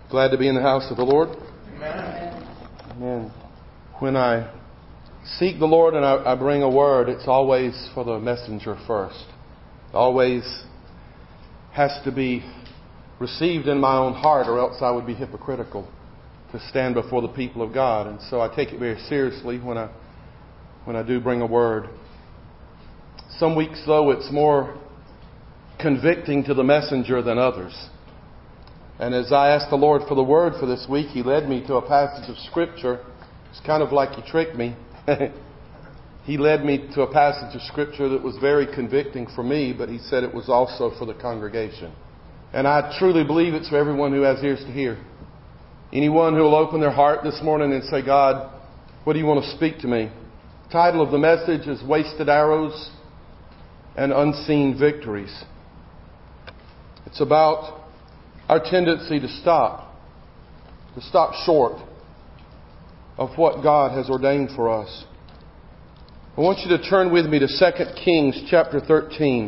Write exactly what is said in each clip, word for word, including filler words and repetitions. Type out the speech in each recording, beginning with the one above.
Glad to be in the house of the Lord. Amen. Amen. When I seek the Lord and I, I bring a word, it's always for the messenger first. It always has to be received in my own heart, or else I would be hypocritical to stand before the people of God. And so I take it very seriously when I when I do bring a word. Some weeks, though, it's more convicting to the messenger than others. And as I asked the Lord for the word for this week, He led me to a passage of Scripture. It's kind of like He tricked me. He led me to a passage of Scripture that was very convicting for me, but He said it was also for the congregation. And I truly believe it's for everyone who has ears to hear. Anyone who will open their heart this morning and say, God, what do you want to speak to me? The title of the message is Wasted Arrows and Unseen Victories. It's about our tendency to stop, to stop short of what God has ordained for us. I want you to turn with me to Second Kings chapter thirteen.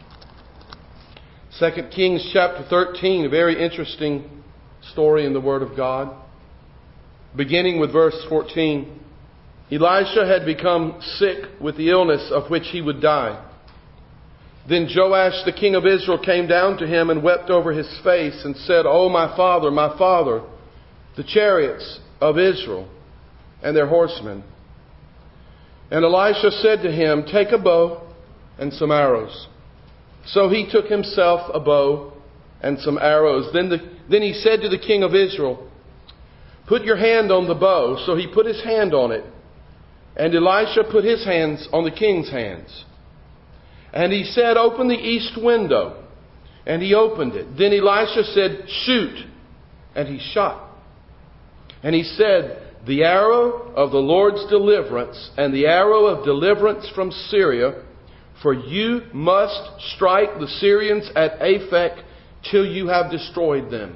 Second Kings chapter thirteen, a very interesting story in the Word of God. Beginning with verse fourteen. Elisha had become sick with the illness of which he would die. Then Joash, the king of Israel, came down to him and wept over his face and said, "Oh, my father, my father, the chariots of Israel and their horsemen." And Elisha said to him, "Take a bow and some arrows." So he took himself a bow and some arrows. Then, the, then he said to the king of Israel, "Put your hand on the bow." So he put his hand on it. And Elisha put his hands on the king's hands. And he said, "Open the east window." And he opened it. Then Elisha said, "Shoot." And he shot. And he said, "The arrow of the Lord's deliverance and the arrow of deliverance from Syria, for you must strike the Syrians at Aphek till you have destroyed them."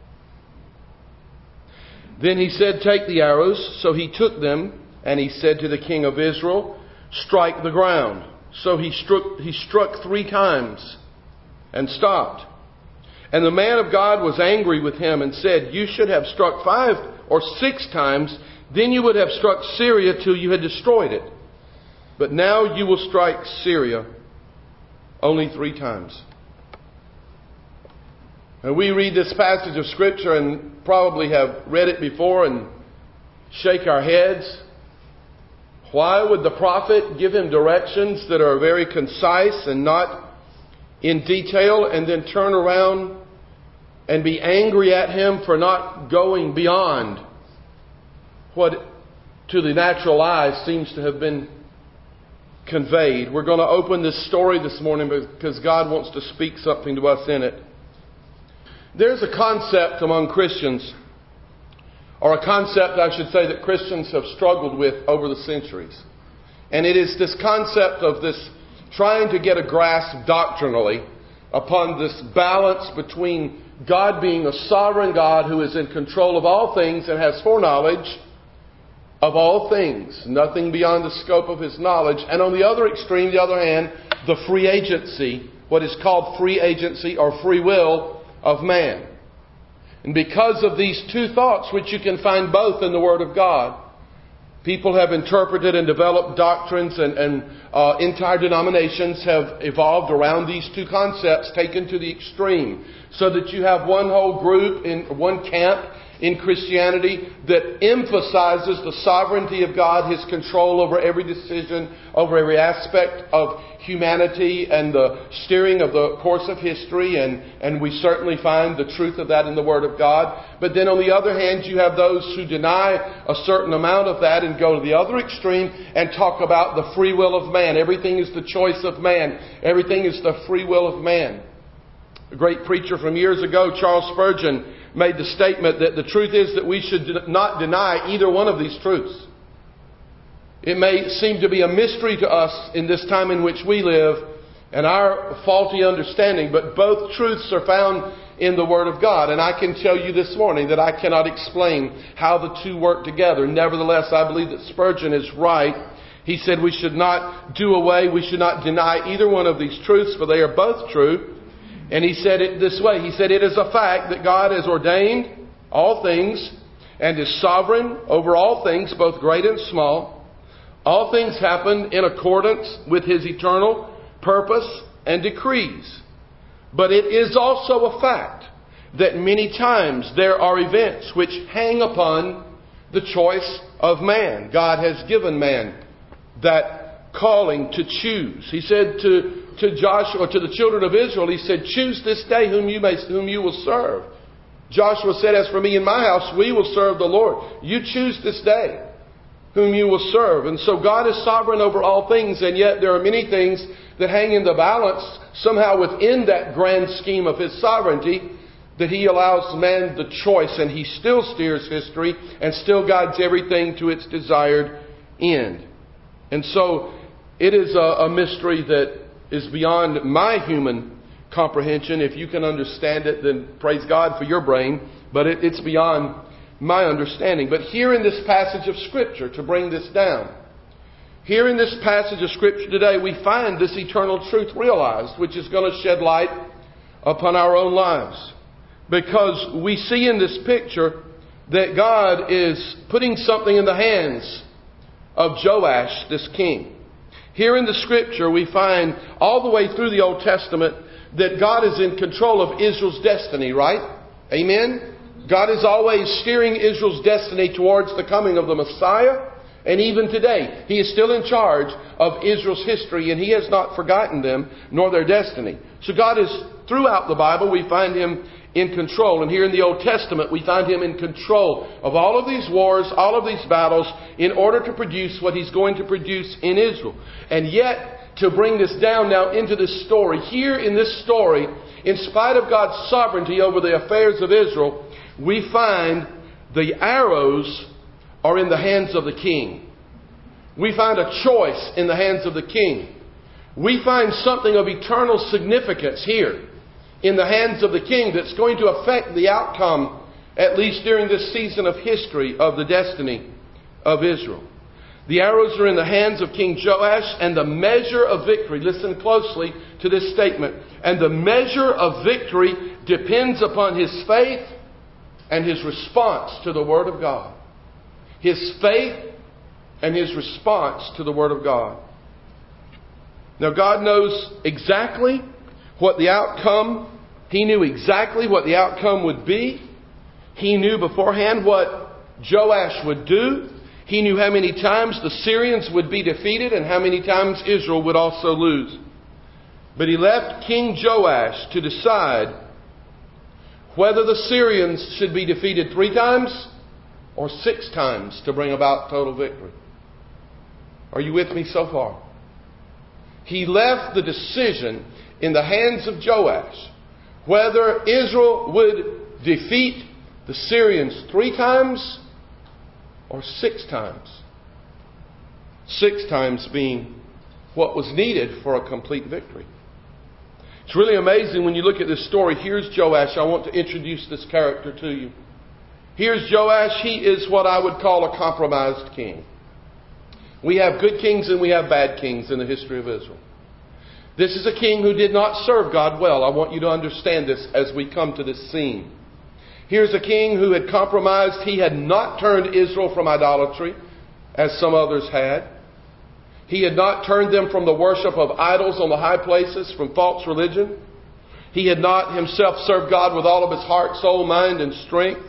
Then he said, "Take the arrows." So he took them, and he said to the king of Israel, "Strike the ground." So he struck, he struck three times and stopped. And the man of God was angry with him and said, "You should have struck five or six times, then you would have struck Syria till you had destroyed it. But now you will strike Syria only three times." And we read this passage of Scripture and probably have read it before and shake our heads. Why would the prophet give him directions that are very concise and not in detail, and then turn around and be angry at him for not going beyond what to the natural eye seems to have been conveyed? We're going to open this story this morning because God wants to speak something to us in it. There's a concept among Christians, or a concept, I should say, that Christians have struggled with over the centuries. And it is this concept of this trying to get a grasp doctrinally upon this balance between God being a sovereign God who is in control of all things and has foreknowledge of all things, nothing beyond the scope of His knowledge. And on the other extreme, the other hand, the free agency, what is called free agency or free will of man. And because of these two thoughts, which you can find both in the Word of God, people have interpreted and developed doctrines, and, and uh, entire denominations have evolved around these two concepts taken to the extreme. So that you have one whole group, in one camp in Christianity that emphasizes the sovereignty of God, His control over every decision, over every aspect of humanity and the steering of the course of history. And, and we certainly find the truth of that in the Word of God. But then on the other hand, you have those who deny a certain amount of that and go to the other extreme and talk about the free will of man. Everything is the choice of man. Everything is the free will of man. A great preacher from years ago, Charles Spurgeon, made the statement that the truth is that we should not deny either one of these truths. It may seem to be a mystery to us in this time in which we live and our faulty understanding, but both truths are found in the Word of God. And I can tell you this morning that I cannot explain how the two work together. Nevertheless, I believe that Spurgeon is right. He said we should not do away, we should not deny either one of these truths, for they are both true. And he said it this way. He said, "It is a fact that God has ordained all things and is sovereign over all things, both great and small. All things happen in accordance with His eternal purpose and decrees. But it is also a fact that many times there are events which hang upon the choice of man. God has given man that calling to choose. He said to, to Joshua, to the children of Israel, He said, choose this day whom you may, whom you will serve. Joshua said, as for me and my house, we will serve the Lord. You choose this day whom you will serve. And so God is sovereign over all things, and yet there are many things that hang in the balance somehow within that grand scheme of His sovereignty, that He allows man the choice, and He still steers history and still guides everything to its desired end. And so it is a, a mystery that is beyond my human comprehension. If you can understand it, then praise God for your brain, but it, it's beyond my understanding. But here in this passage of Scripture, to bring this down, here in this passage of Scripture today, we find this eternal truth realized, which is going to shed light upon our own lives. Because we see in this picture that God is putting something in the hands of Joash, this king. Here in the Scripture, we find all the way through the Old Testament that God is in control of Israel's destiny, right? Amen? God is always steering Israel's destiny towards the coming of the Messiah. And even today, He is still in charge of Israel's history, and He has not forgotten them, nor their destiny. So God is, throughout the Bible, we find Him in control. And here in the Old Testament, we find Him in control of all of these wars, all of these battles, in order to produce what He's going to produce in Israel. And yet, to bring this down now into this story, here in this story, in spite of God's sovereignty over the affairs of Israel, we find the arrows are in the hands of the king. We find a choice in the hands of the king. We find something of eternal significance here in the hands of the king that's going to affect the outcome, at least during this season of history, of the destiny of Israel. The arrows are in the hands of King Joash, and the measure of victory, listen closely to this statement, and the measure of victory depends upon his faith and his response to the Word of God. His faith and his response to the Word of God. Now, God knows exactly what the outcome, He knew exactly what the outcome would be. He knew beforehand what Joash would do. He knew how many times the Syrians would be defeated and how many times Israel would also lose. But He left King Joash to decide whether the Syrians should be defeated three times or six times to bring about total victory. Are you with me so far? He left the decision in the hands of Joash whether Israel would defeat the Syrians three times or six times. Six times being what was needed for a complete victory. It's really amazing when you look at this story. Here's Joash. I want to introduce this character to you. Here's Joash. He is what I would call a compromised king. We have good kings and we have bad kings in the history of Israel. This is a king who did not serve God well. I want you to understand this as we come to this scene. Here's a king who had compromised. He had not turned Israel from idolatry, as some others had. He had not turned them from the worship of idols on the high places, from false religion. He had not himself served God with all of his heart, soul, mind, and strength.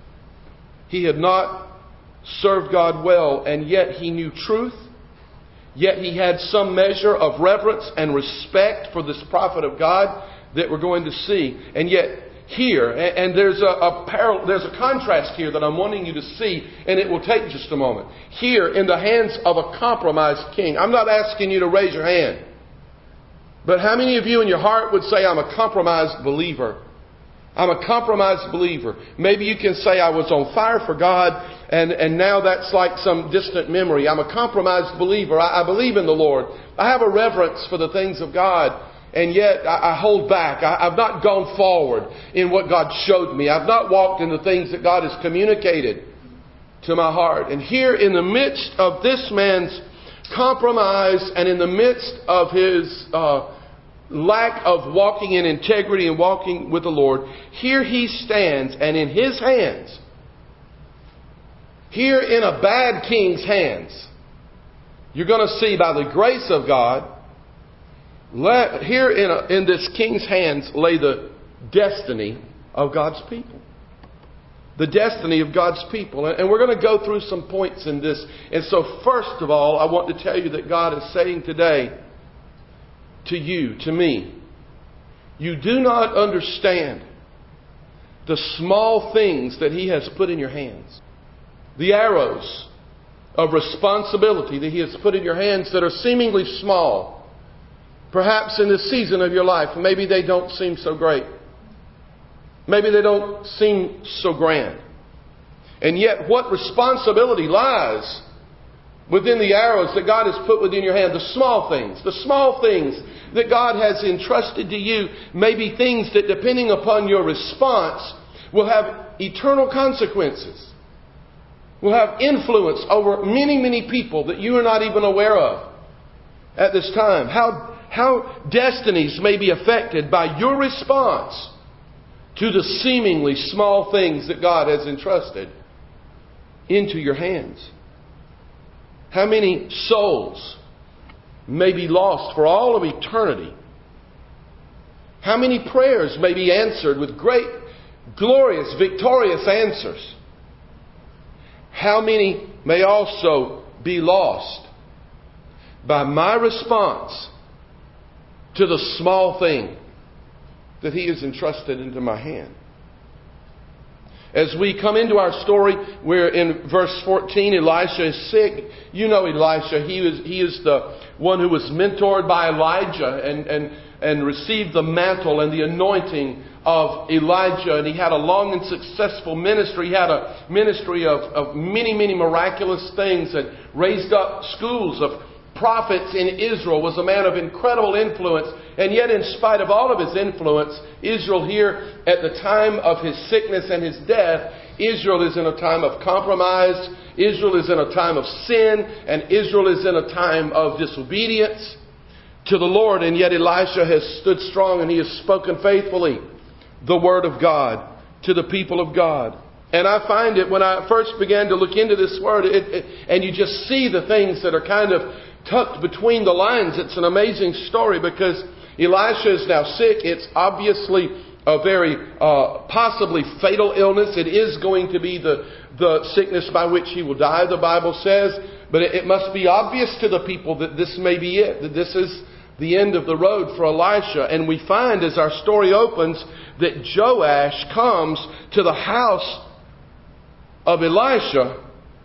He had not served God well, and yet he knew truth. Yet he had some measure of reverence and respect for this prophet of God that we're going to see. And yet here, and there's a, a parallel, there's a contrast here that I'm wanting you to see, and it will take just a moment. Here, in the hands of a compromised king. I'm not asking you to raise your hand. But how many of you in your heart would say, I'm a compromised believer? I'm a compromised believer. Maybe you can say, I was on fire for God, and, and now that's like some distant memory. I'm a compromised believer. I, I believe in the Lord. I have a reverence for the things of God. And yet I, I hold back. I, I've not gone forward in what God showed me. I've not walked in the things that God has communicated to my heart. And here in the midst of this man's compromise and in the midst of his uh, lack of walking in integrity and walking with the Lord, here he stands, and in his hands, here in a bad king's hands, you're going to see by the grace of God, let, here in, a, in this king's hands lay the destiny of God's people. The destiny of God's people. And we're going to go through some points in this. And so first of all, I want to tell you that God is saying today to you, to me, you do not understand the small things that He has put in your hands. The arrows of responsibility that He has put in your hands that are seemingly small. Perhaps in this season of your life, maybe they don't seem so great. Maybe they don't seem so grand. And yet what responsibility lies within the arrows that God has put within your hand? The small things. The small things that God has entrusted to you may be things that, depending upon your response, will have eternal consequences. Will have influence over many, many people that you are not even aware of at this time. How, how destinies may be affected by your response to the seemingly small things that God has entrusted into your hands. How many souls may be lost for all of eternity? How many prayers may be answered with great, glorious, victorious answers? How many may also be lost by my response to the small thing that He has entrusted into my hand? As we come into our story, we're in verse fourteen. Elisha is sick. You know Elisha. He is, he is the one who was mentored by Elijah and, and, and received the mantle and the anointing of Elijah. And he had a long and successful ministry. He had a ministry of, of many, many miraculous things that raised up schools of prophets in Israel, was a man of incredible influence. And yet, in spite of all of his influence, Israel here at the time of his sickness and his death, Israel is in a time of compromise. Israel is in a time of sin. And Israel is in a time of disobedience to the Lord. And yet Elisha has stood strong and he has spoken faithfully the word of God to the people of God. And I find it, when I first began to look into this word, it, it, and you just see the things that are kind of tucked between the lines. It's an amazing story because Elisha is now sick. It's obviously a very uh, possibly fatal illness. It is going to be the, the sickness by which he will die, the Bible says. But it, it must be obvious to the people that this may be it, that this is the end of the road for Elisha. And we find as our story opens that Joash comes to the house of Elisha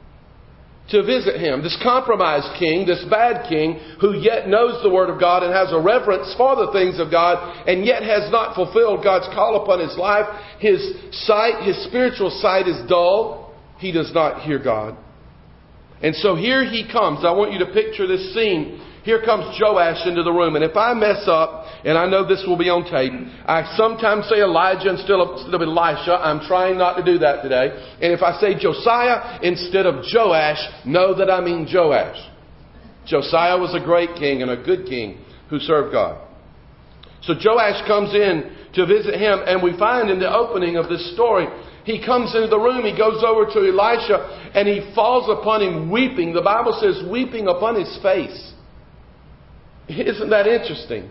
to visit him. This compromised king, this bad king, who yet knows the Word of God and has a reverence for the things of God, and yet has not fulfilled God's call upon his life. His sight, his spiritual sight is dull. He does not hear God. And so here he comes. I want you to picture this scene. Here comes Joash into the room. And if I mess up, and I know this will be on tape, I sometimes say Elijah instead of, instead of Elisha. I'm trying not to do that today. And if I say Josiah instead of Joash, know that I mean Joash. Josiah was a great king and a good king who served God. So Joash comes in to visit him, and we find in the opening of this story, he comes into the room, he goes over to Elisha, and he falls upon him weeping. The Bible says weeping upon his face. Isn't that interesting?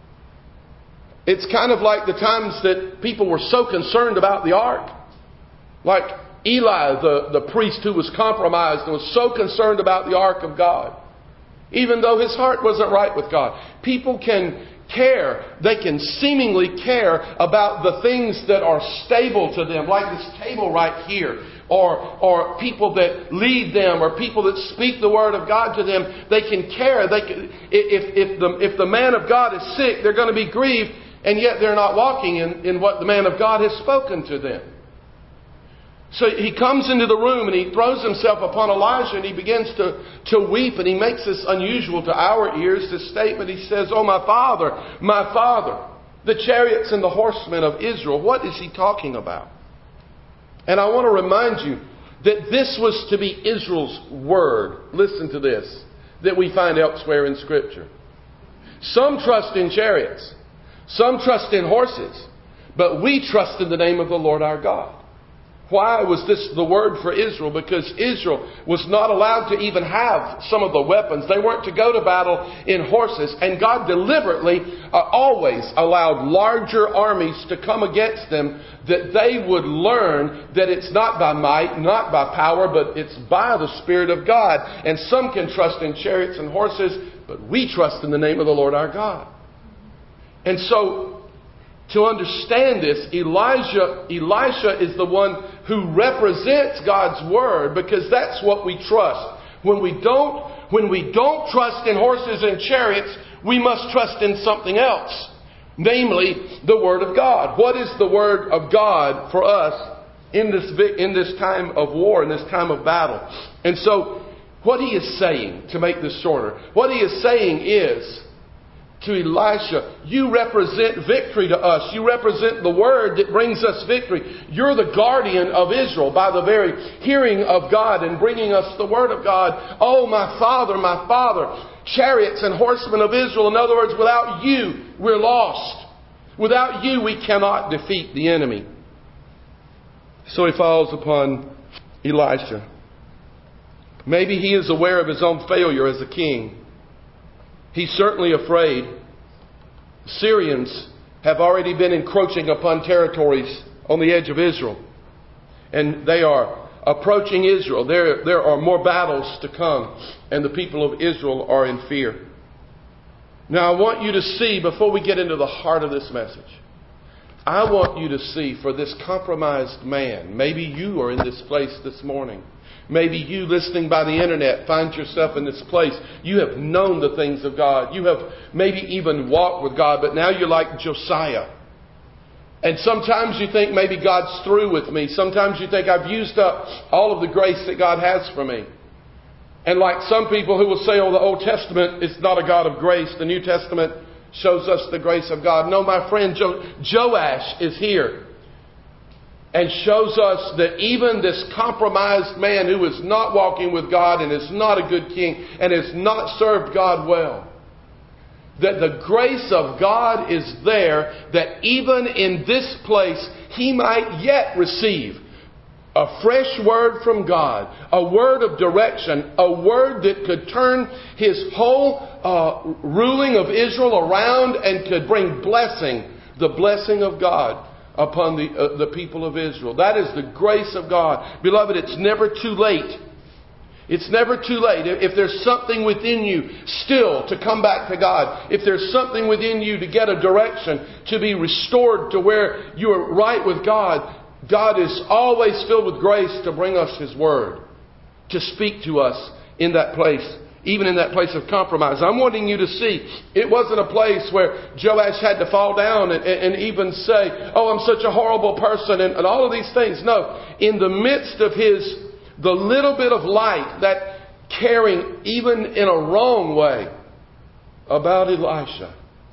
It's kind of like the times that people were so concerned about the ark. Like Eli, the, the priest who was compromised and was so concerned about the ark of God. Even though his heart wasn't right with God. People can care. They can seemingly care about the things that are stable to them. Like this table right here. Or, or people that lead them, or people that speak the word of God to them. They can care. They can, if, if, the, if the man of God is sick, they're going to be grieved, and yet they're not walking in, in what the man of God has spoken to them. So he comes into the room and he throws himself upon Elijah and he begins to, to weep, and he makes this unusual to our ears, this statement. He says, "Oh, my father, my father, the chariots and the horsemen of Israel." What is he talking about? And I want to remind you that this was to be Israel's word. Listen to this, that we find elsewhere in Scripture. Some trust in chariots. Some trust in horses, but we trust in the name of the Lord our God. Why was this the word for Israel? Because Israel was not allowed to even have some of the weapons. They weren't to go to battle in horses. And God deliberately uh, always allowed larger armies to come against them, that they would learn that it's not by might, not by power, but it's by the Spirit of God. And some can trust in chariots and horses, but we trust in the name of the Lord our God. And so, to understand this, Elijah, Elisha is the one who represents God's Word, because that's what we trust. When we don't, when we don't trust in horses and chariots, we must trust in something else. Namely, the Word of God. What is the Word of God for us in this, in this time of war, in this time of battle? And so, what he is saying, to make this shorter, what he is saying is, to Elisha, you represent victory to us. You represent the word that brings us victory. You're the guardian of Israel by the very hearing of God and bringing us the word of God. Oh, my Father, my Father, chariots and horsemen of Israel. In other words, without you, we're lost. Without you, we cannot defeat the enemy. So he falls upon Elisha. Maybe he is aware of his own failure as a king. He's certainly afraid. Syrians have already been encroaching upon territories on the edge of Israel. And they are approaching Israel. There, there are more battles to come. And the people of Israel are in fear. Now I want you to see, before we get into the heart of this message, I want you to see for this compromised man, maybe you are in this place this morning. Maybe you listening by the internet find yourself in this place. You have known the things of God. You have maybe even walked with God, but now you're like Josiah. And sometimes you think maybe God's through with me. Sometimes you think I've used up all of the grace that God has for me. And like some people who will say, oh, the Old Testament is not a God of grace. The New Testament shows us the grace of God. No, my friend, jo- Joash is here. And shows us that even this compromised man who is not walking with God and is not a good king and has not served God well, that the grace of God is there, that even in this place he might yet receive a fresh word from God, a word of direction, a word that could turn his whole uh, ruling of Israel around and could bring blessing, the blessing of God upon the uh, the people of Israel. That is the grace of God. Beloved, it's never too late. It's never too late. If there's something within you still to come back to God, if there's something within you to get a direction, to be restored to where you are right with God, God is always filled with grace to bring us His Word, to speak to us in that place. Even in that place of compromise. I'm wanting you to see, it wasn't a place where Joash had to fall down and, and even say, oh, I'm such a horrible person and, and all of these things. No, in the midst of his, the little bit of light, that caring even in a wrong way about Elisha,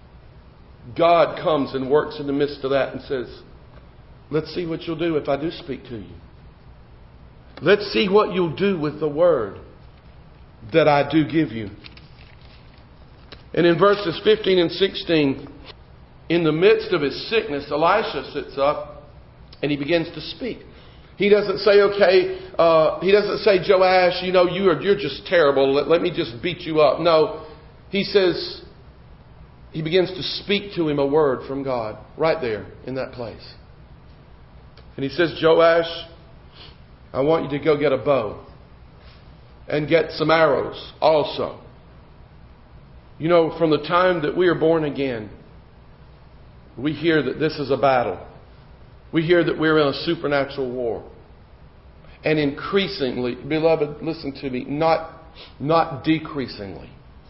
God comes and works in the midst of that and says, let's see what you'll do if I do speak to you. Let's see what you'll do with the word that I do give you. And in verses fifteen and sixteen, in the midst of his sickness, Elisha sits up and he begins to speak. He doesn't say, okay, uh, he doesn't say, Joash, you know, you are, you're just terrible. Let, let me just beat you up. No, he says, he begins to speak to him a word from God right there in that place. And he says, Joash, I want you to go get a bow. And get some arrows also. You know, from the time that we are born again, we hear that this is a battle. We hear that we're in a supernatural war. And increasingly, beloved, listen to me, not, not decreasingly.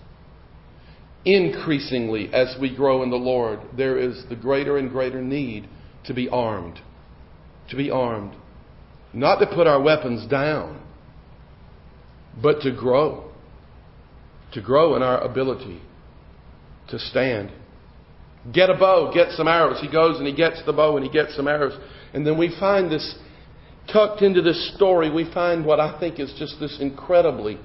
Increasingly, as we grow in the Lord, there is the greater and greater need to be armed. To be armed. Not to put our weapons down, but to grow. To grow in our ability to stand. Get a bow, get some arrows. He goes and he gets the bow and he gets some arrows. And then we find this, tucked into this story, we find what I think is just this incredibly,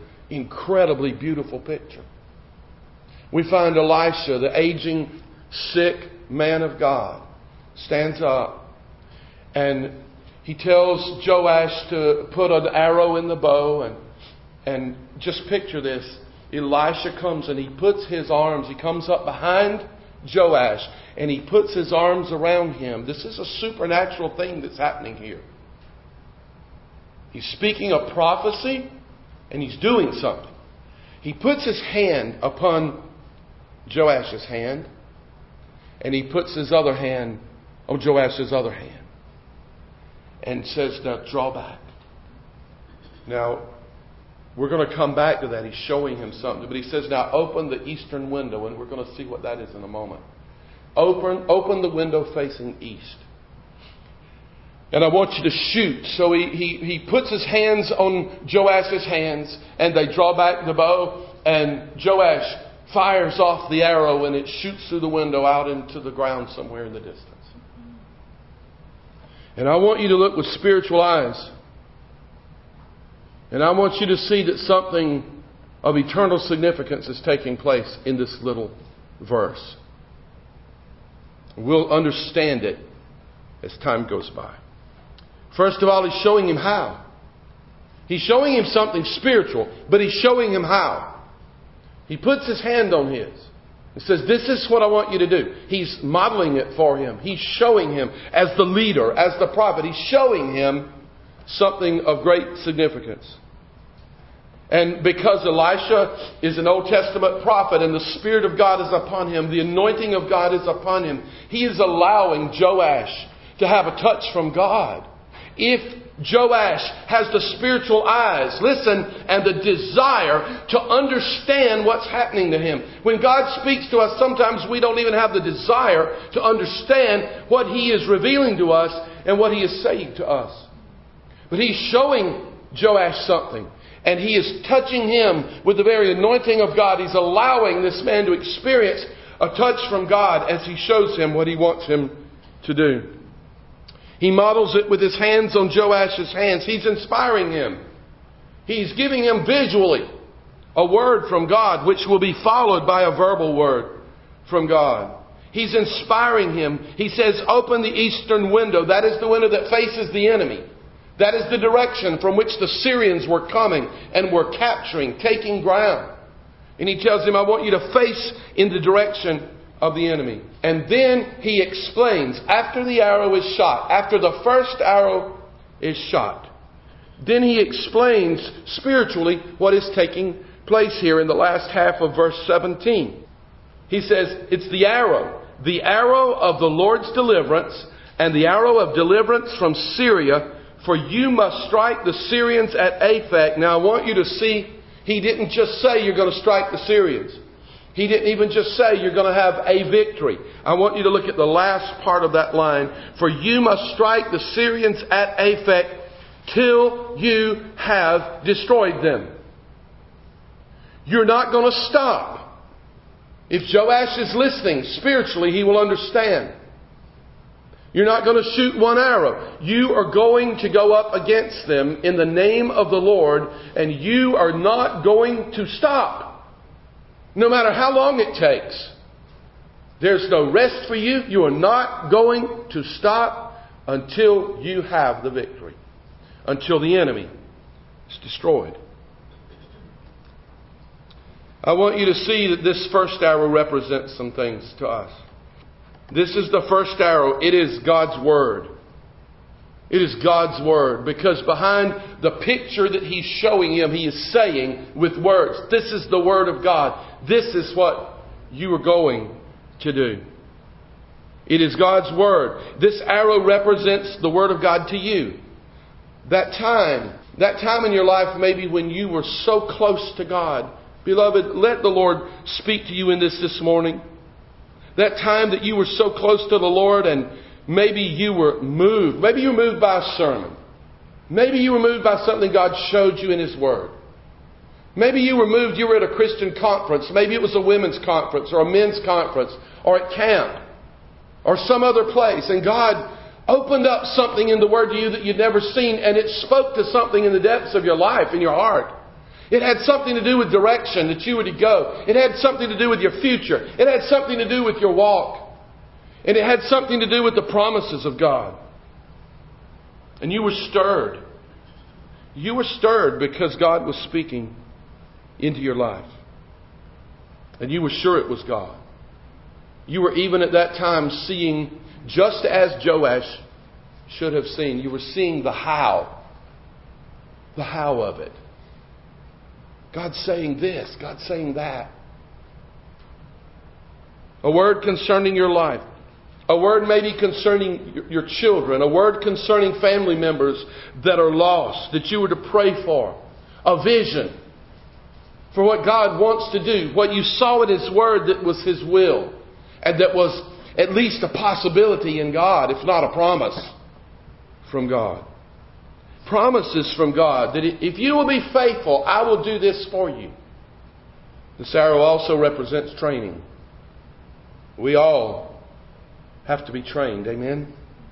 incredibly beautiful picture. We find Elisha, the aging, sick man of God stands up and he tells Joash to put an arrow in the bow. And, and just picture this. Elisha comes and he puts his arms, he comes up behind Joash and he puts his arms around him. This is a supernatural thing that's happening here. He's speaking a prophecy and he's doing something. He puts his hand upon Joash's hand and he puts his other hand on Joash's other hand and says, now draw back. Now, we're going to come back to that. He's showing him something. But he says, now open the eastern window. And we're going to see what that is in a moment. Open, open the window facing east. And I want you to shoot. So he, he, he puts his hands on Joash's hands. And they draw back the bow. And Joash fires off the arrow. And it shoots through the window out into the ground somewhere in the distance. And I want you to look with spiritual eyes. And I want you to see that something of eternal significance is taking place in this little verse. We'll understand it as time goes by. First of all, he's showing him how. He's showing him something spiritual, but he's showing him how. He puts his hand on his. He says, this is what I want you to do. He's modeling it for him. He's showing him as the leader, as the prophet. He's showing him something of great significance. And because Elisha is an Old Testament prophet and the Spirit of God is upon him, the anointing of God is upon him, he is allowing Joash to have a touch from God. If Joash has the spiritual eyes, listen, and the desire to understand what's happening to him. When God speaks to us, sometimes we don't even have the desire to understand what He is revealing to us and what He is saying to us. But He's showing Joash something. And He is touching him with the very anointing of God. He's allowing this man to experience a touch from God as He shows him what He wants him to do. He models it with his hands on Joash's hands. He's inspiring him. He's giving him visually a word from God, which will be followed by a verbal word from God. He's inspiring him. He says, open the eastern window. That is the window that faces the enemy. That is the direction from which the Syrians were coming and were capturing, taking ground. And he tells him, I want you to face in the direction of the enemy. And then he explains, after the arrow is shot, after the first arrow is shot, then he explains spiritually what is taking place here in the last half of verse seventeen. He says, it's the arrow, the arrow of the Lord's deliverance and the arrow of deliverance from Syria, for you must strike the Syrians at Aphek. Now I want you to see, he didn't just say you're going to strike the Syrians. He didn't even just say you're going to have a victory. I want you to look at the last part of that line. For you must strike the Syrians at Aphek till you have destroyed them. You're not going to stop. If Joash is listening spiritually, he will understand. You're not going to shoot one arrow. You are going to go up against them in the name of the Lord, and you are not going to stop. No matter how long it takes. There's no rest for you. You are not going to stop until you have the victory. Until the enemy is destroyed. I want you to see that this first arrow represents some things to us. This is the first arrow. It is God's Word. It is God's Word. Because behind the picture that He's showing him, He is saying with words, this is the Word of God. This is what you are going to do. It is God's Word. This arrow represents the Word of God to you. That time, that time in your life maybe when you were so close to God. Beloved, let the Lord speak to you in this this morning. That time that you were so close to the Lord and maybe you were moved. Maybe you were moved by a sermon. Maybe you were moved by something God showed you in His Word. Maybe you were moved, you were at a Christian conference. Maybe it was a women's conference or a men's conference or at camp or some other place. And God opened up something in the Word to you that you'd never seen, and it spoke to something in the depths of your life, in your heart. It had something to do with direction that you were to go. It had something to do with your future. It had something to do with your walk. And it had something to do with the promises of God. And you were stirred. You were stirred because God was speaking into your life. And you were sure it was God. You were even at that time seeing, just as Joash should have seen, you were seeing the how. The how of it. God's saying this, God's saying that. A word concerning your life. A word maybe concerning your children. A word concerning family members that are lost, that you were to pray for. A vision for what God wants to do. What you saw in His Word that was His will. And that was at least a possibility in God, if not a promise from God. Promises from God that if you will be faithful, I will do this for you. This arrow also represents training. We all have to be trained. Amen?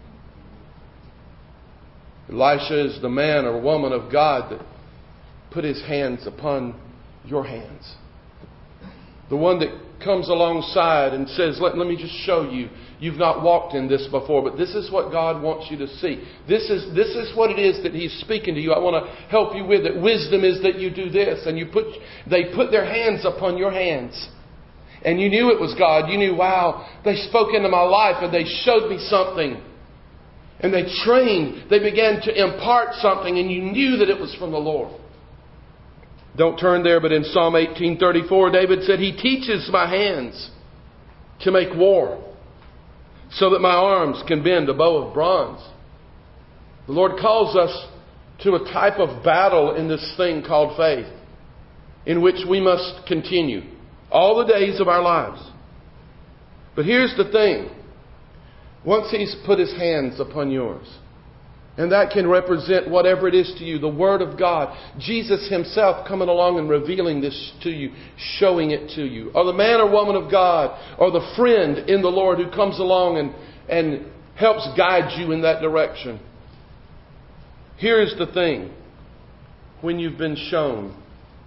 Elisha is the man or woman of God that put his hands upon your hands. The one that comes alongside and says, let, let me just show you. You've not walked in this before, but this is what God wants you to see. This is, this is what it is that He's speaking to you. I want to help you with it. Wisdom is that you do this. And you put, they put their hands upon your hands. And you knew it was God. You knew, wow, they spoke into my life and they showed me something. And they trained. They began to impart something and you knew that it was from the Lord. Don't turn there, but in Psalm eighteen thirty-four, David said, He teaches my hands to make war, so that my arms can bend a bow of bronze. The Lord calls us to a type of battle in this thing called faith, in which we must continue all the days of our lives. But here's the thing. Once He's put His hands upon yours, and that can represent whatever it is to you, the Word of God, Jesus Himself coming along and revealing this to you, showing it to you, or the man or woman of God, or the friend in the Lord who comes along and, and helps guide you in that direction. Here's the thing. When you've been shown,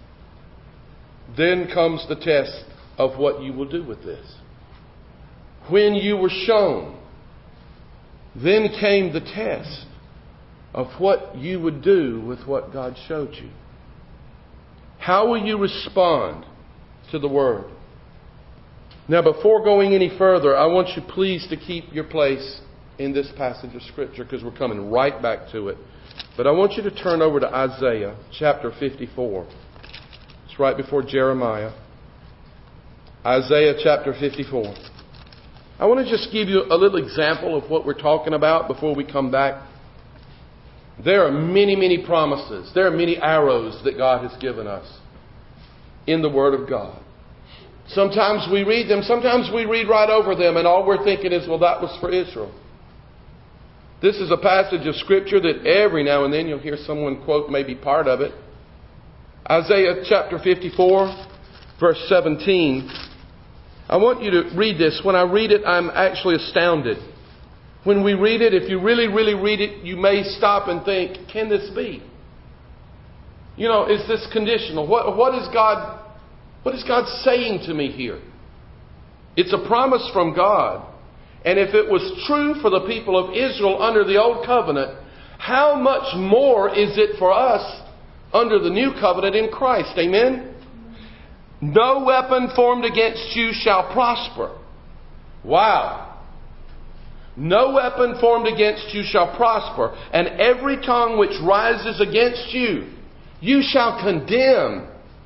then comes the test of what you will do with this. When you were shown, then came the test of what you would do with what God showed you. How will you respond to the Word? Now, before going any further, I want you please to keep your place in this passage of Scripture because we're coming right back to it. But I want you to turn over to Isaiah chapter fifty-four. It's right before Jeremiah. Isaiah chapter fifty-four. I want to just give you a little example of what we're talking about before we come back. There are many, many promises. There are many arrows that God has given us in the Word of God. Sometimes we read them. Sometimes we read right over them and all we're thinking is, well, that was for Israel. This is a passage of Scripture that every now and then you'll hear someone quote maybe part of it. Isaiah chapter fifty-four, verse seventeen. I want you to read this. When I read it, I'm actually astounded. When we read it, if you really, really read it, you may stop and think, can this be? You know, is this conditional? What, what is God, what is God saying to me here? It's a promise from God. And if it was true for the people of Israel under the Old Covenant, how much more is it for us under the New Covenant in Christ? Amen? No weapon formed against you shall prosper. Wow. No weapon formed against you shall prosper, and every tongue which rises against you, you shall condemn.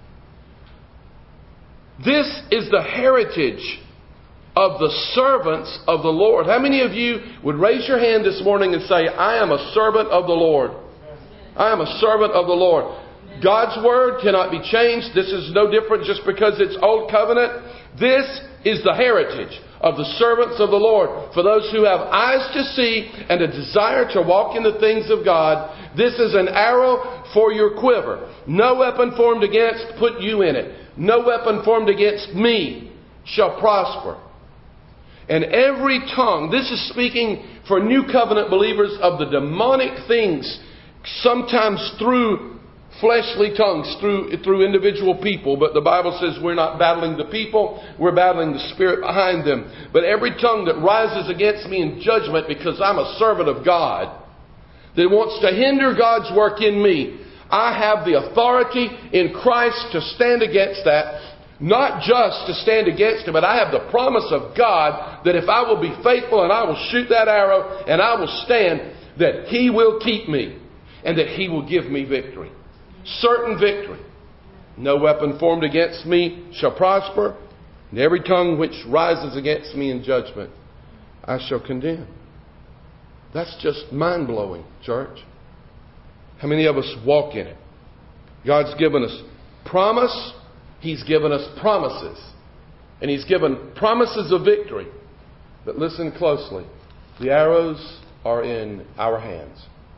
This is the heritage of the servants of the Lord. How many of you would raise your hand this morning and say, I am a servant of the Lord? I am a servant of the Lord. God's Word cannot be changed. This is no different just because it's Old Covenant. This is the heritage of the servants of the Lord. For those who have eyes to see and a desire to walk in the things of God, this is an arrow for your quiver. No weapon formed against, put you in it. No weapon formed against me shall prosper. And every tongue, this is speaking for New Covenant believers of the demonic things, sometimes through fleshly tongues through, through individual people, but the Bible says we're not battling the people, we're battling the spirit behind them. But every tongue that rises against me in judgment because I'm a servant of God, that wants to hinder God's work in me, I have the authority in Christ to stand against that. Not just to stand against it, but I have the promise of God that if I will be faithful and I will shoot that arrow and I will stand, that He will keep me and that He will give me victory. Certain victory. No weapon formed against me shall prosper, and every tongue which rises against me in judgment I shall condemn. That's just mind-blowing, church. How many of us walk in it? God's given us promise. He's given us promises. And He's given promises of victory. But listen closely. The arrows are in our hands.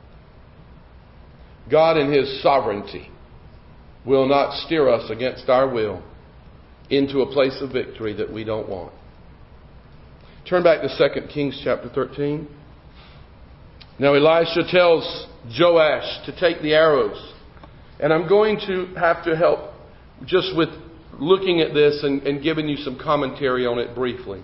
God in His sovereignty will not steer us against our will into a place of victory that we don't want. Turn back to Second Kings chapter thirteen. Now Elisha tells Joash to take the arrows. And I'm going to have to help just with looking at this and, and giving you some commentary on it briefly.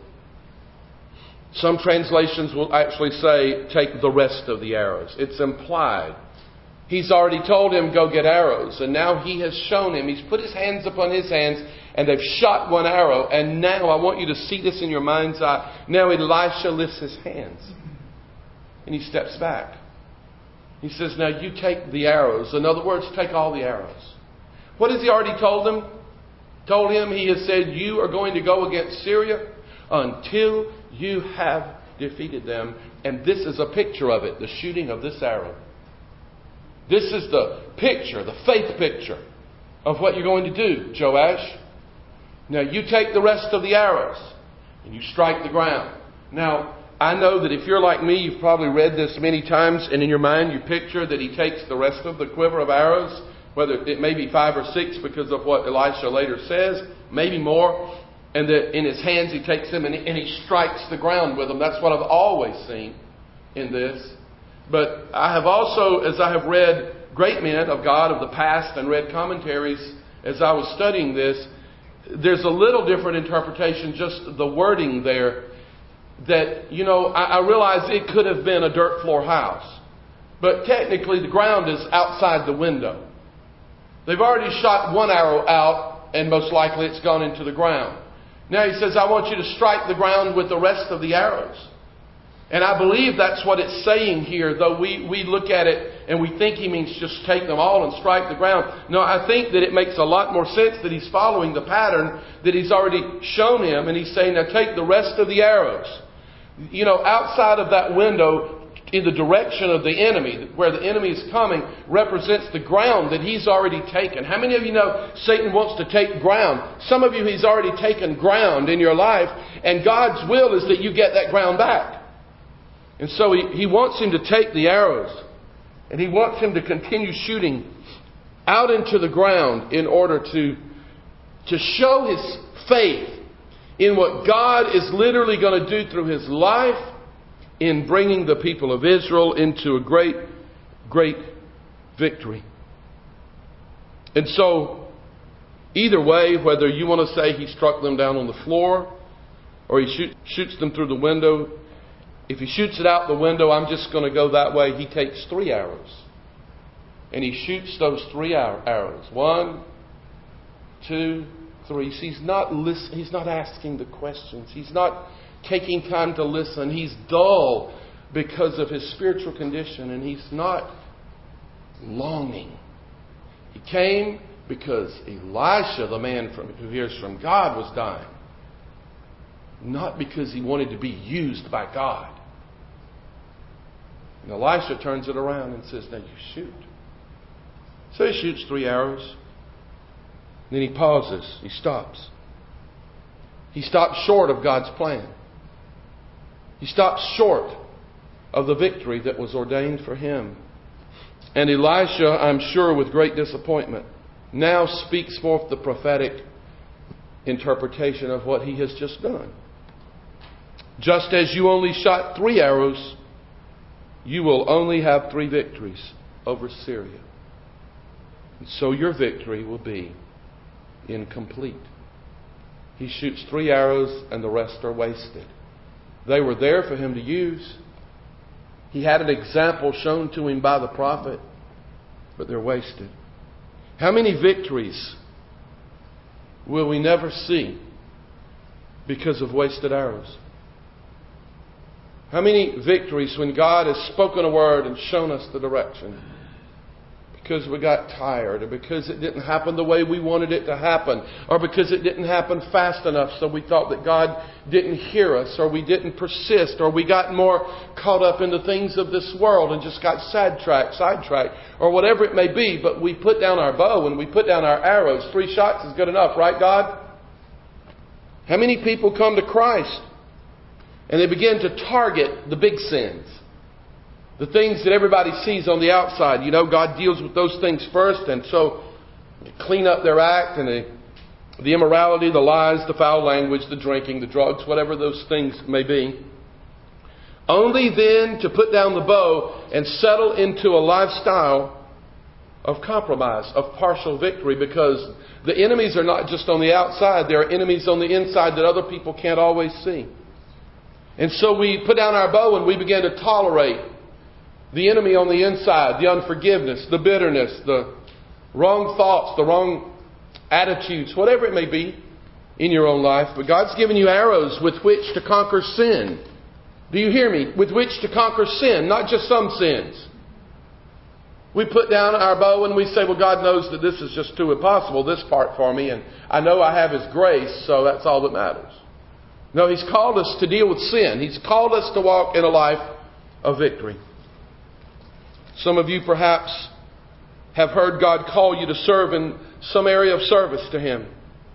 Some translations will actually say, take the rest of the arrows. It's implied. He's already told him, go get arrows. And now he has shown him. He's put his hands upon his hands and they've shot one arrow. And now I want you to see this in your mind's eye. Now Elisha lifts his hands and he steps back. He says, now you take the arrows. In other words, take all the arrows. What has he already told him? Told him, he has said, you are going to go against Syria until you have defeated them. And this is a picture of it, the shooting of this arrow. This is the picture, the faith picture of what you're going to do, Joash. Now you take the rest of the arrows and you strike the ground. Now, I know that if you're like me, you've probably read this many times, and in your mind you picture that he takes the rest of the quiver of arrows, whether it may be five or six because of what Elisha later says, maybe more, and that in his hands he takes them and he, and he strikes the ground with them. That's what I've always seen in this. But I have also, as I have read great men of God of the past and read commentaries as I was studying this, there's a little different interpretation, just the wording there. That, you know, I, I realize it could have been a dirt floor house. But technically the ground is outside the window. They've already shot one arrow out and most likely it's gone into the ground. Now he says, I want you to strike the ground with the rest of the arrows. And I believe that's what it's saying here, though we, we look at it and we think he means just take them all and strike the ground. No, I think that it makes a lot more sense that he's following the pattern that he's already shown him. And he's saying, now take the rest of the arrows. You know, outside of that window, in the direction of the enemy, where the enemy is coming, represents the ground that he's already taken. How many of you know Satan wants to take ground? Some of you, he's already taken ground in your life, and God's will is that you get that ground back. And so he, he wants him to take the arrows, and he wants him to continue shooting out into the ground in order to, to show his faith in what God is literally going to do through his life in bringing the people of Israel into a great, great victory. And so, either way, whether you want to say he struck them down on the floor or he shoot, shoots them through the window, if he shoots it out the window, I'm just going to go that way. He takes three arrows. And he shoots those three arrows. One, two, three. He's not listen, he's not asking the questions. He's not taking time to listen. He's dull because of his spiritual condition, and he's not longing. He came because Elisha, the man from, who hears from God, was dying. Not because he wanted to be used by God. And Elisha turns it around and says, now you shoot. So he shoots three arrows. Then he pauses. He stops. He stops short of God's plan. He stops short of the victory that was ordained for him. And Elisha, I'm sure with great disappointment, now speaks forth the prophetic interpretation of what he has just done. Just as you only shot three arrows, you will only have three victories over Syria. And so your victory will be incomplete. He shoots three arrows and the rest are wasted. They were there for him to use. He had an example shown to him by the prophet, but they're wasted. How many victories will we never see because of wasted arrows? How many victories when God has spoken a word and shown us the direction, because we got tired, or because it didn't happen the way we wanted it to happen, or because it didn't happen fast enough so we thought that God didn't hear us, or we didn't persist, or we got more caught up in the things of this world and just got sidetracked, sidetracked, or whatever it may be, but we put down our bow and we put down our arrows. Three shots is good enough, right, God? How many people come to Christ and they begin to target the big sins? The things that everybody sees on the outside. You know, God deals with those things first, and so clean up their act and the, the immorality, the lies, the foul language, the drinking, the drugs, whatever those things may be. Only then to put down the bow and settle into a lifestyle of compromise, of partial victory, because the enemies are not just on the outside, there are enemies on the inside that other people can't always see. And so we put down our bow and we begin to tolerate the enemy on the inside, the unforgiveness, the bitterness, the wrong thoughts, the wrong attitudes, whatever it may be in your own life. But God's given you arrows with which to conquer sin. Do you hear me? With which to conquer sin, not just some sins. We put down our bow and we say, well, God knows that this is just too impossible, this part for me, and I know I have His grace, so that's all that matters. No, He's called us to deal with sin. He's called us to walk in a life of victory. Some of you perhaps have heard God call you to serve in some area of service to Him.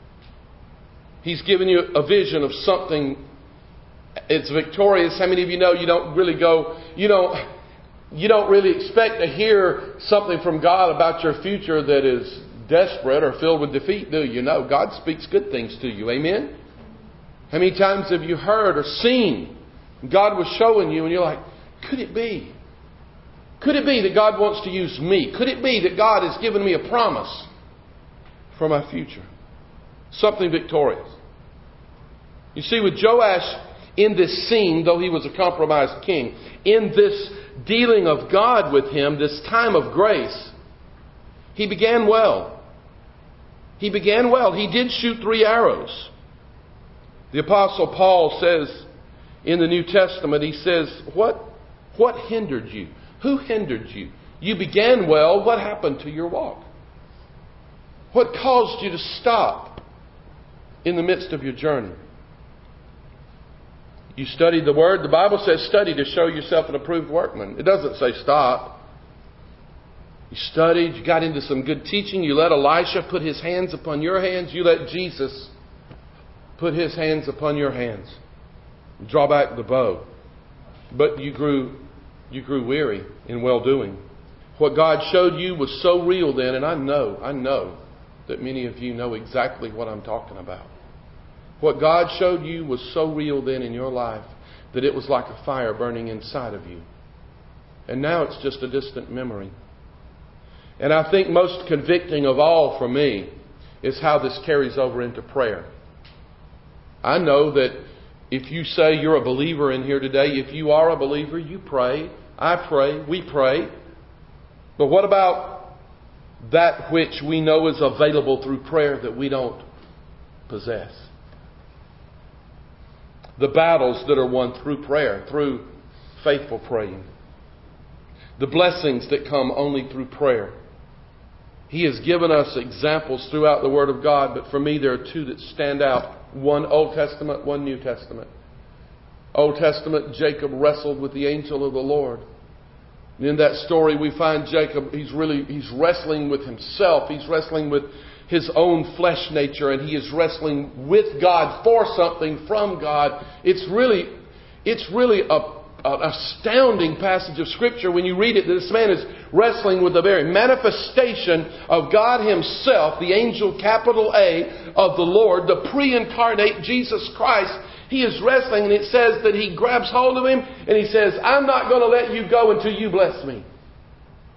He's given you a vision of something. It's victorious. How many of you know you don't really go, you don't, you don't really expect to hear something from God about your future that is desperate or filled with defeat, do you? No, God speaks good things to you. Amen? How many times have you heard or seen God was showing you and you're like, could it be? Could it be that God wants to use me? Could it be that God has given me a promise for my future? Something victorious. You see, with Joash in this scene, though he was a compromised king, in this dealing of God with him, this time of grace, he began well. He began well. He did shoot three arrows. The Apostle Paul says in the New Testament, he says, what, what hindered you? Who hindered you? You began well. What happened to your walk? What caused you to stop in the midst of your journey? You studied the Word. The Bible says study to show yourself an approved workman. It doesn't say stop. You studied. You got into some good teaching. You let Elisha put his hands upon your hands. You let Jesus put His hands upon your hands. Draw back the bow. But you grew You grew weary in well-doing. What God showed you was so real then, and I know, I know that many of you know exactly what I'm talking about. What God showed you was so real then in your life that it was like a fire burning inside of you. And now it's just a distant memory. And I think most convicting of all for me is how this carries over into prayer. I know that if you say you're a believer in here today, if you are a believer, you pray. I pray. We pray. But what about that which we know is available through prayer that we don't possess? The battles that are won through prayer, through faithful praying. The blessings that come only through prayer. He has given us examples throughout the Word of God, but for me there are two that stand out. One Old Testament, one New Testament. Old Testament, Jacob wrestled with the angel of the Lord. And in that story we find Jacob, he's really, he's wrestling with himself. He's wrestling with his own flesh nature, and he is wrestling with God for something from God. It's really, it's really a an astounding passage of Scripture when you read it. This man is wrestling with the very manifestation of God Himself, the angel capital A of the Lord, the pre-incarnate Jesus Christ. He is wrestling, and it says that he grabs hold of him and he says, I'm not going to let you go until you bless me.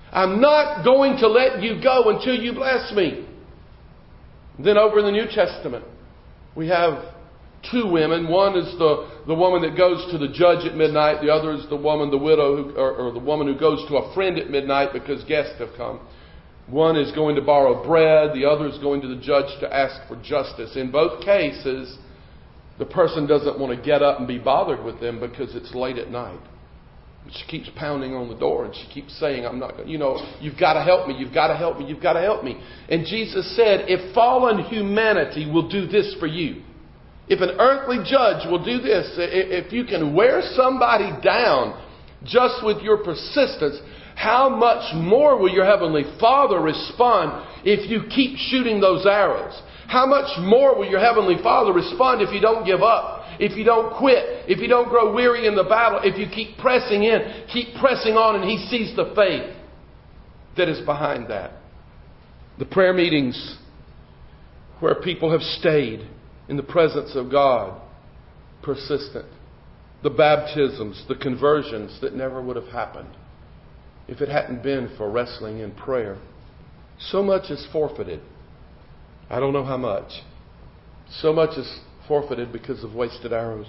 I'm not going to let you go until you bless me. Then over in the New Testament, we have two women. One is the, the woman that goes to the judge at midnight. The other is the woman, the widow, who, or, or the woman who goes to a friend at midnight because guests have come. One is going to borrow bread. The other is going to the judge to ask for justice. In both cases, the person doesn't want to get up and be bothered with them because it's late at night. She keeps pounding on the door and she keeps saying, I'm not going to, you know, you've got to help me, you've got to help me, you've got to help me. And Jesus said, if fallen humanity will do this for you, if an earthly judge will do this, if you can wear somebody down just with your persistence, how much more will your Heavenly Father respond if you keep shooting those arrows? How much more will your Heavenly Father respond if you don't give up? If you don't quit, if you don't grow weary in the battle, if you keep pressing in, keep pressing on, and He sees the faith that is behind that. The prayer meetings where people have stayed in the presence of God, persistent. The baptisms, the conversions that never would have happened if it hadn't been for wrestling in prayer. So much is forfeited. I don't know how much. So much is forfeited because of wasted arrows.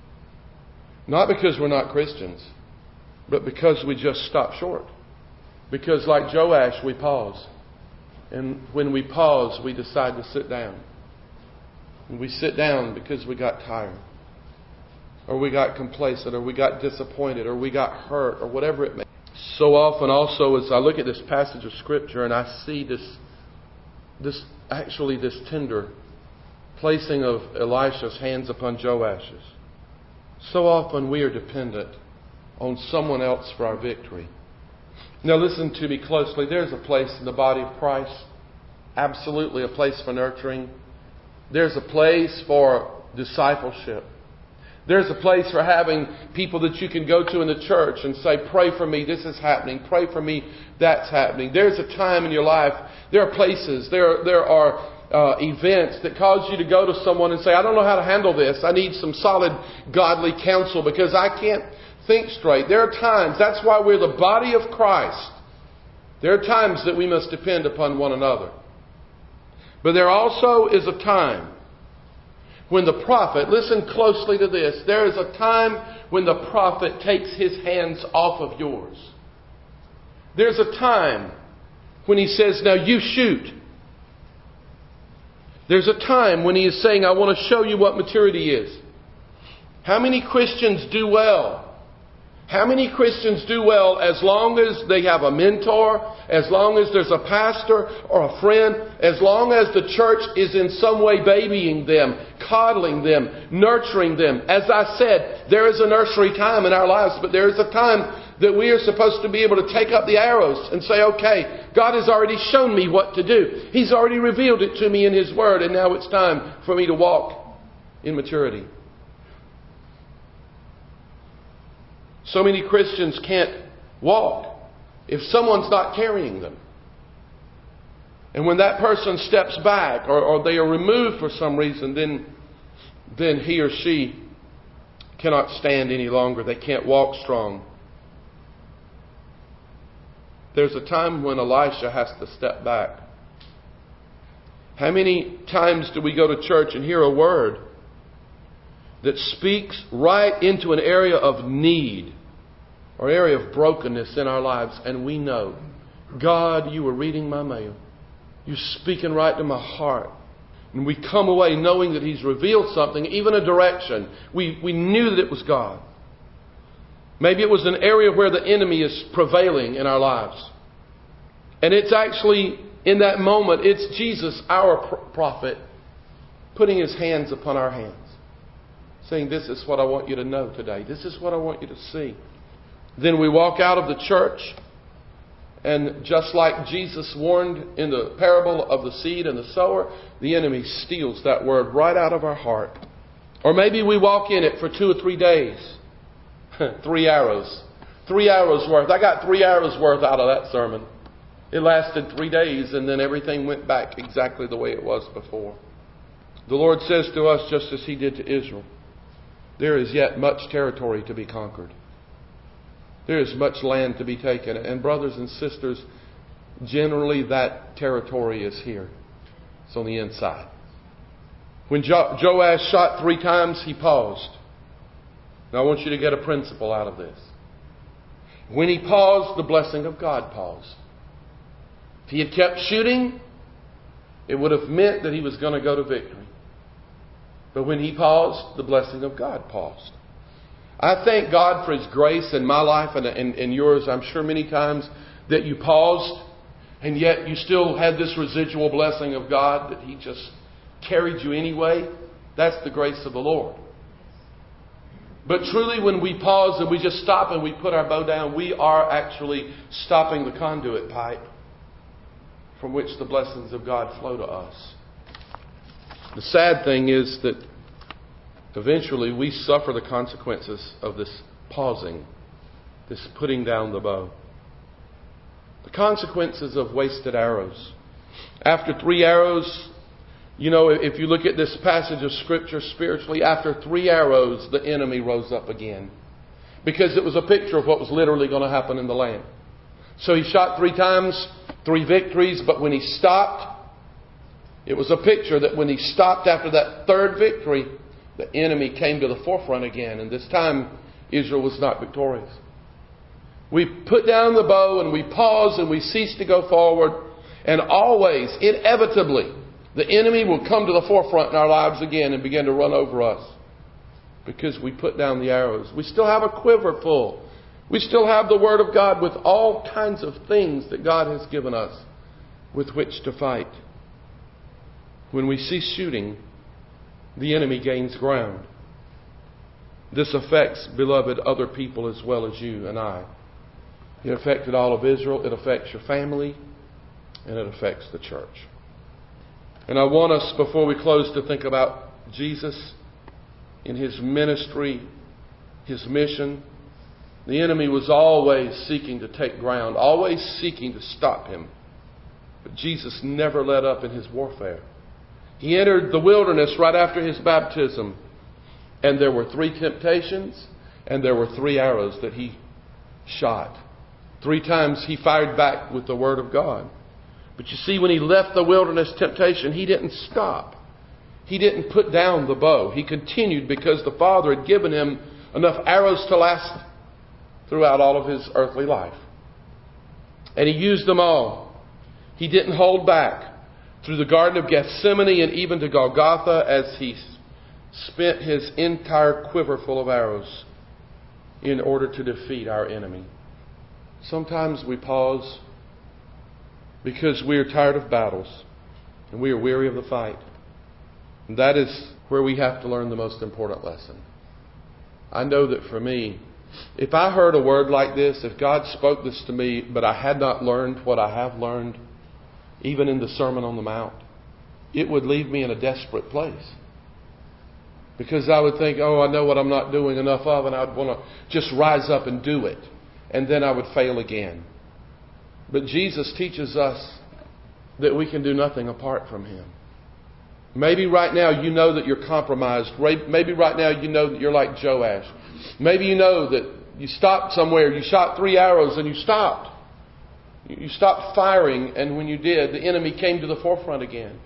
Not because we're not Christians, but because we just stop short. Because like Joash, we pause. And when we pause, we decide to sit down. And we sit down because we got tired. Or we got complacent, or we got disappointed, or we got hurt, or whatever it may be. So often also as I look at this passage of Scripture and I see this, this actually this tender placing of Elisha's hands upon Joash's. So often we are dependent on someone else for our victory. Now listen to me closely. There's a place in the body of Christ, absolutely a place for nurturing. There's a place for discipleship. There's a place for having people that you can go to in the church and say, pray for me, this is happening. Pray for me, that's happening. There's a time in your life, there are places, there, there are Uh, events that cause you to go to someone and say, I don't know how to handle this. I need some solid godly counsel because I can't think straight. There are times, that's why we're the body of Christ. There are times that we must depend upon one another. But there also is a time when the prophet, listen closely to this, there is a time when the prophet takes his hands off of yours. There's a time when he says, now you shoot. There's a time when he is saying, I want to show you what maturity is. How many Christians do well? How many Christians do well as long as they have a mentor, as long as there's a pastor or a friend, as long as the church is in some way babying them, coddling them, nurturing them. As I said, there is a nursery time in our lives, but there is a time that we are supposed to be able to take up the arrows and say, okay, God has already shown me what to do. He's already revealed it to me in His Word, and now it's time for me to walk in maturity. So many Christians can't walk if someone's not carrying them. And when that person steps back or, or they are removed for some reason, then, then he or she cannot stand any longer. They can't walk strong. There's a time when Elisha has to step back. How many times do we go to church and hear a word that speaks right into an area of need or area of brokenness in our lives, and we know, God, you were reading my mail. You're speaking right to my heart. And we come away knowing that He's revealed something, even a direction. We, we knew that it was God. Maybe it was an area where the enemy is prevailing in our lives. And it's actually, in that moment, it's Jesus, our prophet, putting His hands upon our hands. Saying, this is what I want you to know today. This is what I want you to see. Then we walk out of the church, and just like Jesus warned in the parable of the seed and the sower, the enemy steals that word right out of our heart. Or maybe we walk in it for two or three days. Three arrows. Three arrows worth. I got three arrows worth out of that sermon. It lasted three days, and then everything went back exactly the way it was before. The Lord says to us, just as He did to Israel, there is yet much territory to be conquered. There is much land to be taken. And brothers and sisters, generally that territory is here. It's on the inside. When jo- Joash shot three times, he paused. Now I want you to get a principle out of this. When he paused, the blessing of God paused. If he had kept shooting, it would have meant that he was going to go to victory. But when he paused, the blessing of God paused. I thank God for His grace in my life and, and, and yours. I'm sure many times that you paused and yet you still had this residual blessing of God that He just carried you anyway. That's the grace of the Lord. But truly when we pause and we just stop and we put our bow down, we are actually stopping the conduit pipe from which the blessings of God flow to us. The sad thing is that eventually we suffer the consequences of this pausing, this putting down the bow. The consequences of wasted arrows. After three arrows, you know, if you look at this passage of Scripture spiritually, after three arrows, the enemy rose up again. Because it was a picture of what was literally going to happen in the land. So he shot three times, three victories, but when he stopped, it was a picture that when he stopped after that third victory, the enemy came to the forefront again. And this time, Israel was not victorious. We put down the bow and we pause and we cease to go forward. And always, inevitably, the enemy will come to the forefront in our lives again and begin to run over us. Because we put down the arrows. We still have a quiver full. We still have the Word of God with all kinds of things that God has given us with which to fight. When we cease shooting, the enemy gains ground. This affects, beloved, other people as well as you and I. It affected all of Israel. It affects your family. And it affects the church. And I want us, before we close, to think about Jesus in His ministry, His mission. The enemy was always seeking to take ground, always seeking to stop Him. But Jesus never let up in His warfare. He entered the wilderness right after His baptism. And there were three temptations and there were three arrows that He shot. Three times He fired back with the Word of God. But you see, when He left the wilderness temptation, He didn't stop. He didn't put down the bow. He continued because the Father had given Him enough arrows to last throughout all of His earthly life. And He used them all. He didn't hold back through the Garden of Gethsemane and even to Golgotha as He spent His entire quiver full of arrows in order to defeat our enemy. Sometimes we pause because we are tired of battles and we are weary of the fight. And that is where we have to learn the most important lesson. I know that for me, if I heard a word like this, if God spoke this to me, but I had not learned what I have learned, even in the Sermon on the Mount, it would leave me in a desperate place. Because I would think, oh, I know what I'm not doing enough of, and I'd want to just rise up and do it. And then I would fail again. But Jesus teaches us that we can do nothing apart from Him. Maybe right now you know that you're compromised. Maybe right now you know that you're like Joash. Maybe you know that you stopped somewhere. You shot three arrows and you stopped. You stopped firing, and when you did, the enemy came to the forefront again.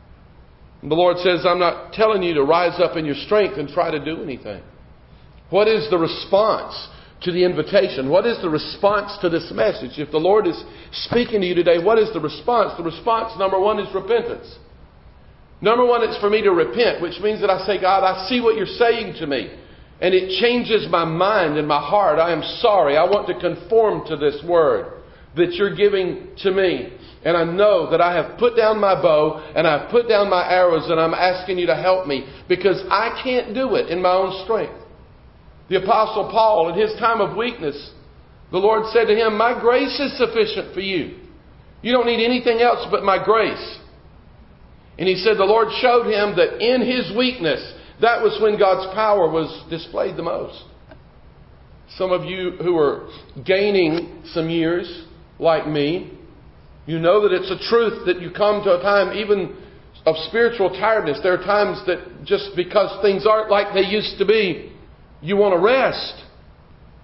And the Lord says, I'm not telling you to rise up in your strength and try to do anything. What is the response to the invitation? What is the response to this message? If the Lord is speaking to you today, what is the response? The response, number one, is repentance. Number one, it's for me to repent, which means that I say, God, I see what you're saying to me. And it changes my mind and my heart. I am sorry. I want to conform to this word that you're giving to me. And I know that I have put down my bow and I've put down my arrows, and I'm asking you to help me because I can't do it in my own strength. The Apostle Paul, in his time of weakness, the Lord said to him, my grace is sufficient for you. You don't need anything else but my grace. And he said the Lord showed him that in his weakness, that was when God's power was displayed the most. Some of you who are gaining some years, like me, you know that it's a truth that you come to a time even of spiritual tiredness. There are times that just because things aren't like they used to be, you want to rest.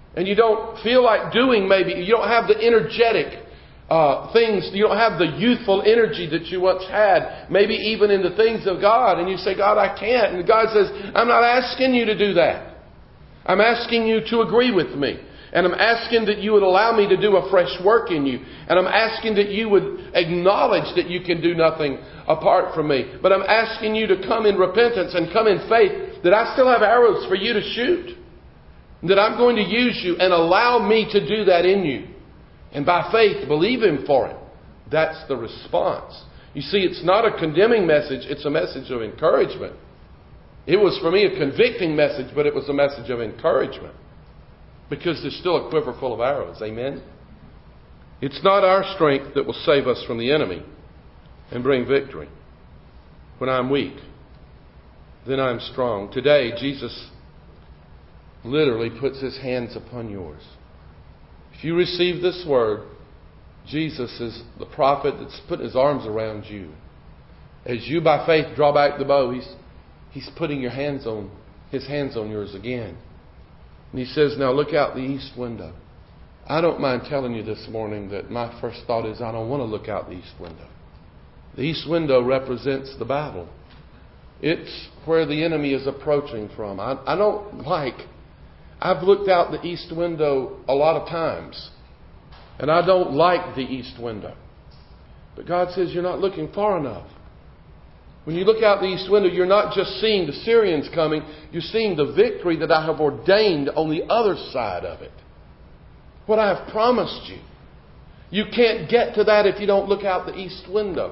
and you don't feel like doing maybe, you don't have the energetic uh, things, you don't have the youthful energy that you once had, maybe even in the things of God, and you say, God, I can't. And God says, I'm not asking you to do that. I'm asking you to agree with me. And I'm asking that you would allow me to do a fresh work in you. And I'm asking that you would acknowledge that you can do nothing apart from me. But I'm asking you to come in repentance and come in faith that I still have arrows for you to shoot. That I'm going to use you and allow me to do that in you. And by faith, believe Him for it. That's the response. You see, it's not a condemning message. It's a message of encouragement. It was for me a convicting message, but it was a message of encouragement. Because there's still a quiver full of arrows. Amen? It's not our strength that will save us from the enemy and bring victory. When I'm weak, then I'm strong. Today, Jesus literally puts His hands upon yours. If you receive this word, Jesus is the prophet that's putting His arms around you. As you by faith draw back the bow, He's, he's putting your hands on, His hands on yours again. And He says, now look out the east window. I don't mind telling you this morning that my first thought is I don't want to look out the east window. The east window represents the battle. It's where the enemy is approaching from. I, I don't like, I've looked out the east window a lot of times. And I don't like the east window. But God says you're not looking far enough. When you look out the east window, you're not just seeing the Syrians coming. You're seeing the victory that I have ordained on the other side of it. What I have promised you. You can't get to that if you don't look out the east window.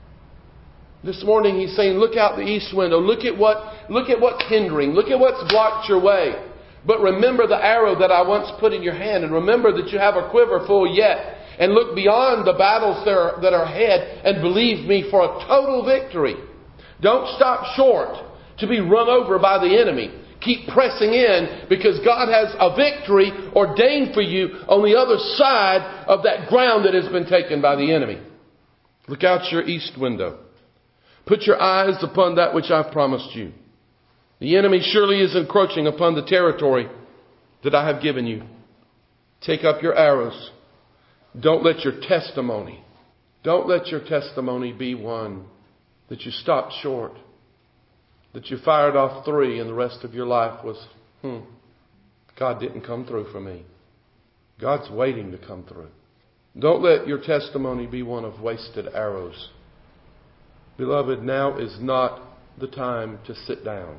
This morning He's saying, look out the east window. Look at what, look at what's hindering. Look at what's blocked your way. But remember the arrow that I once put in your hand. And remember that you have a quiver full yet. And look beyond the battles that are, that are ahead. And believe me for a total victory. Don't stop short to be run over by the enemy. Keep pressing in because God has a victory ordained for you on the other side of that ground that has been taken by the enemy. Look out your east window. Put your eyes upon that which I've promised you. The enemy surely is encroaching upon the territory that I have given you. Take up your arrows. Don't let your testimony, don't let your testimony be one that you stopped short. That you fired off three and the rest of your life was, hmm, God didn't come through for me. God's waiting to come through. Don't let your testimony be one of wasted arrows. Beloved, now is not the time to sit down.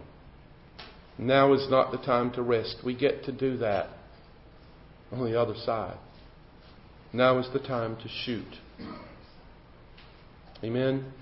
Now is not the time to rest. We get to do that on the other side. Now is the time to shoot. Amen.